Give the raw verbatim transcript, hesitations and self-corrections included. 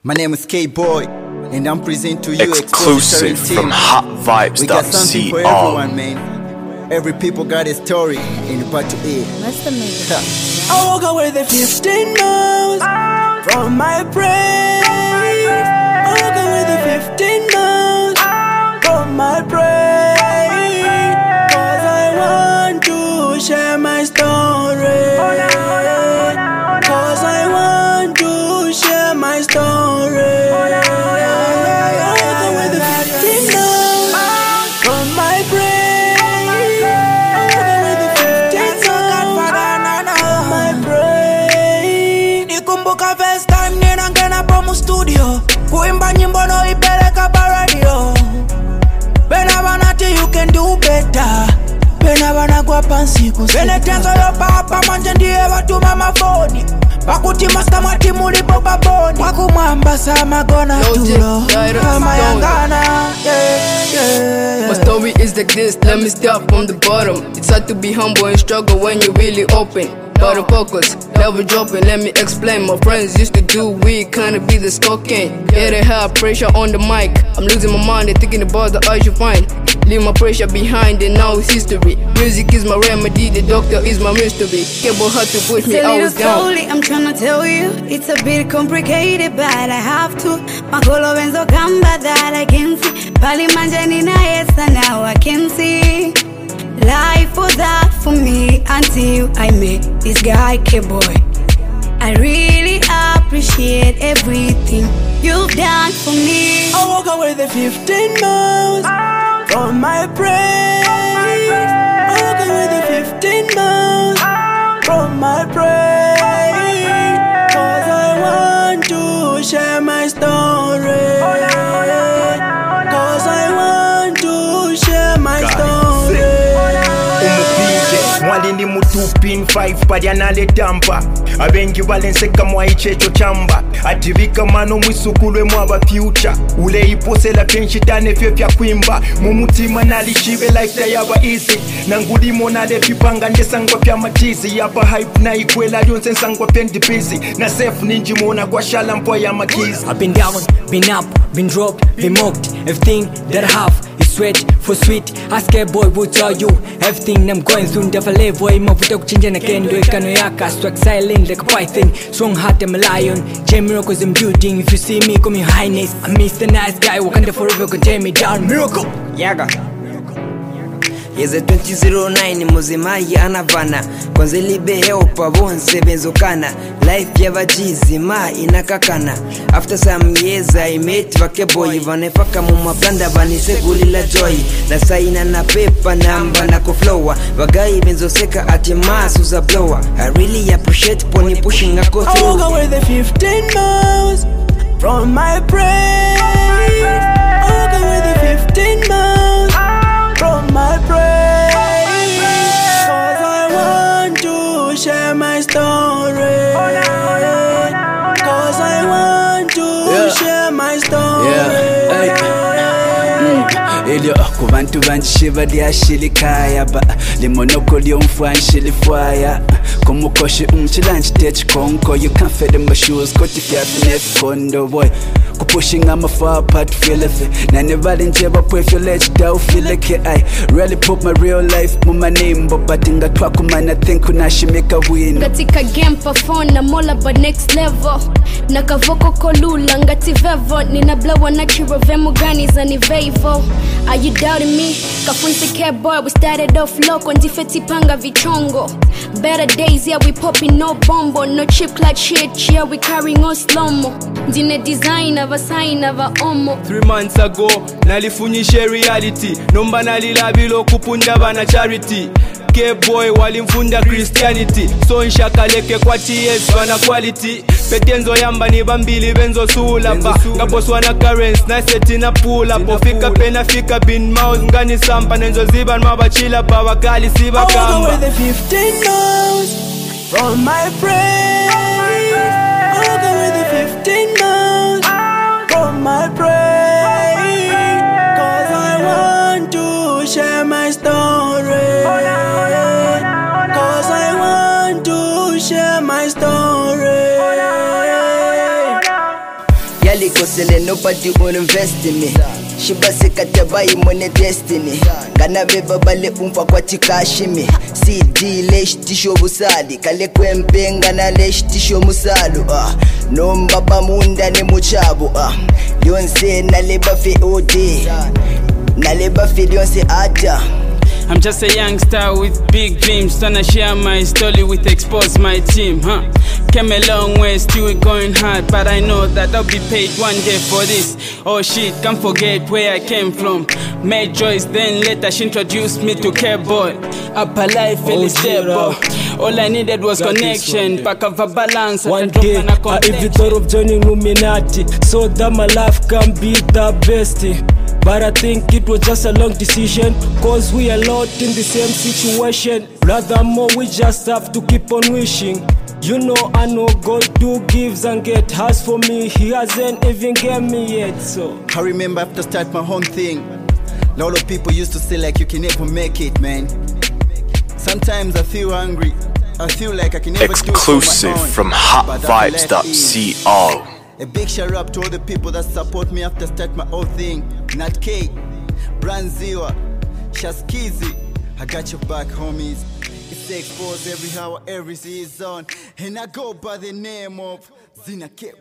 My name is K-Boy, and I'm presenting to you exclusive from hot vibes. We got something for everyone, man. Every people got a story, and you part to it. What's the matter? I walk away the fifteen miles from my brain. I walk away the fifteen miles from my brain. Cause I want to share my story. Cause I want to share my story. Studio kuimba nyimbo no ipeleka pa radio. Bena banati you can do better. Bena banagwa pansi kusi. Bene tenzo yo papa manje ndiye watu mama phone. Bakuti master mati mulipo baboni. Wakumwamba sama gona tulo. Kama yangana. Yeah, yeah. My story is like this, let me start from the bottom. It's hard to be humble and struggle when you're really open. Bottom focus, never dropping, let me explain. My friends used to do weed, kinda be the cocaine. Yeah, they have pressure on the mic. I'm losing my mind, they thinking about the I should find. Leave my pressure behind and now it's history. Music is my remedy, the doctor is my mystery. Cable had to push me, I was down. Slowly, I'm trying to tell you, it's a bit complicated, but I have to. Makolo benzo kamba that I can see. Pali manjani na yesa, now I can see. Life was that for me until I met this guy, K-Boy. I really appreciate everything you've done for me. I walk away the fifteen miles from my brain. I walk away the fifteen miles from my brain. Cause I want to share my story. Cause I want to share my story. Mwalini mutupin five padianale tampa. Abengi walenseka mwa ichecho chamba. Ativika mano mwisukulwe mwaba future. Ule ipose la penshitane fye fya kwimba. Mumutima nalishive life da yaba easy. Nangulimo nale pipanga nesangwa pya matizi. Yapa hype na ikwela yonse nsangwa pendi busy. Na safe ninji mona kwa shala mpo ya makizi. I've been down, been up, been dropped, been mocked. Everything that I have is sweat for sweet. Ask a boy will tell you everything I'm going through. Never live boy, mavuta kuchinja na kendo. Ikano yaka, swag silent like a python. Strong heart, I'm a lion. J miracles in building. If you see me, call me highness. I'm Mister Nice Guy, Wakanda forever, can tear me down. Miracle, yaga. Yeze twenty oh nine muzimai anavana. Kwanze libe helpa bonse benzokana. Life yava jizi ma inakakana. After some years I met K-Boy. Vanefaka muma blanda vanise gulila joy. Na saina na pepa namba na kuflowa. Wagai benzoseka ati masu za blower. I really appreciate poni pushing a go through. I walk away the fifteen miles from my brain. I walk away the fifteen miles from my brain. Cause I want to share my story. Cause I want to yeah. share my story. Yeah. Hey. Elio kubantu banjishiva liashilikaya ba limonoko liomfwanshilifwaya kumukoshi umchilanchi techikonko. You can't fit in my shoes koti fiafinef kondo boy pushing I'm a far part feel it. None valley njeba pwe let you down feel like I really put my real life on my name. But batinga twaku man I think unashi make a win. Katika game perform na mola but next level. Nakavoko kolula ngati vevo. Nina blow na chiro vemo gani za ni vevo. Are you doubting me? Kafunsi K-Boy, we started off low. Kondifeti panga vichongo. Better days, yeah, we popping no bombo. No chip like shit, yeah, we carrying on slow-mo. Dine design of a sign of a omo. Three months ago, nalifunyishe reality. Nomba nalilabilo kupunda bana charity. K-Boy walimfunda Christianity. So nshakaleke kwa T S wana quality. Petenzo yamba ni bambili benzo sula ba. Ngaboswa na currents na seti na pull up. Ofika pena fika bin mouse ngani sampa. Nenzo ziba mabachila pa wakali siba kamba. I walk away the fifteen miles from my brain. I walk away the fifteen miles from my brain. Cause I want to share my story. Cause I want to share my story. nalikosele nobody will invest in me shibasekatabayi mone destiny kana beba bale umfa kwatikashimi cd leshitisho busali kale kwempenga na leshitisho musalu ah nombaba munda ne muchabo ah lyonse naleba fe od naleba fe lyonse ata. I'm just a young star with big dreams, tryna share my story with expose my team, huh? Came a long way, still going hard, but I know that I'll be paid one day for this. Oh shit, can't forget where I came from. Made choice, then later she introduced me to K-Boy. Up a life, feel stable. All I needed was Got connection, pack of a balance. One day, I even thought of joining Illuminati, so that my life can be the best. But I think it was just a long decision, cause we are lot in the same situation. Rather more, we just have to keep on wishing. You know, I know God do gives and get has for me. He hasn't even get me yet, so I remember after start my own thing, a lot of people used to say like you can never make it, man. Sometimes I feel hungry, I feel like I can never Exclusive do it on my own, from hot vibes dot co. A big shout out to all the people that support me after start my own thing. Nat K, Branziwa, Shaskizi, I got your back, homies. It's exposed every hour, every season, and I go by the name of Zina K.